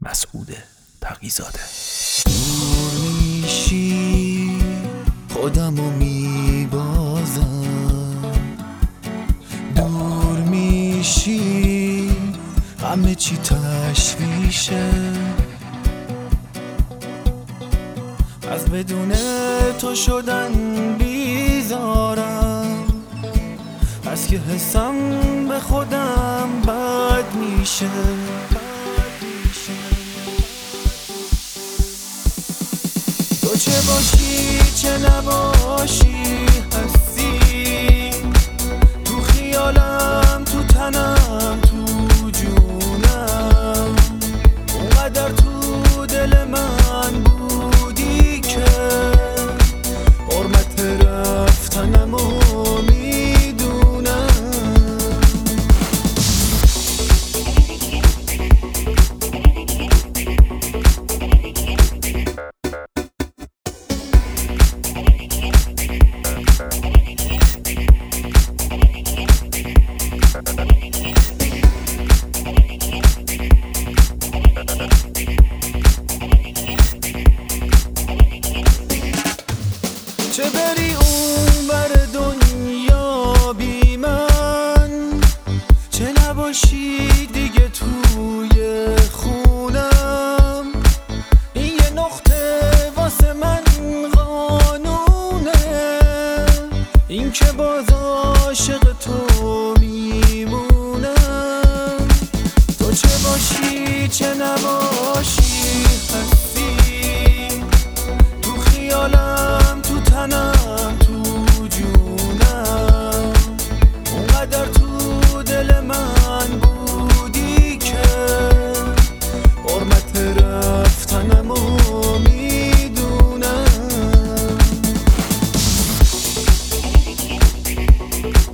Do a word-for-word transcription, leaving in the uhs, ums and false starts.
مسعود تقی‌زاده. دور میشی خودمو میبازم، دور میشی همه چی تشویشه، از بدون تو شدن بیزارم، از که حسم به خودم بد میشه. تو چه باشی چه نباشی هستی، تو خیالم تو تنم تو جونم، اونقدر تو دل من بودی که حرمت رفتنمو میدونم. چه بری اون بر دنیا بی من، چه نباشی دیگه توی خونم، این یه نقطه واسه من قانونه، این که باز عاشق تو میمونم. تو چه باشی چه نباشی هستی، تو خیالم تو تنم تو جونم، اونقدر تو دل من بودی که حرمت رفتنمو میدونم.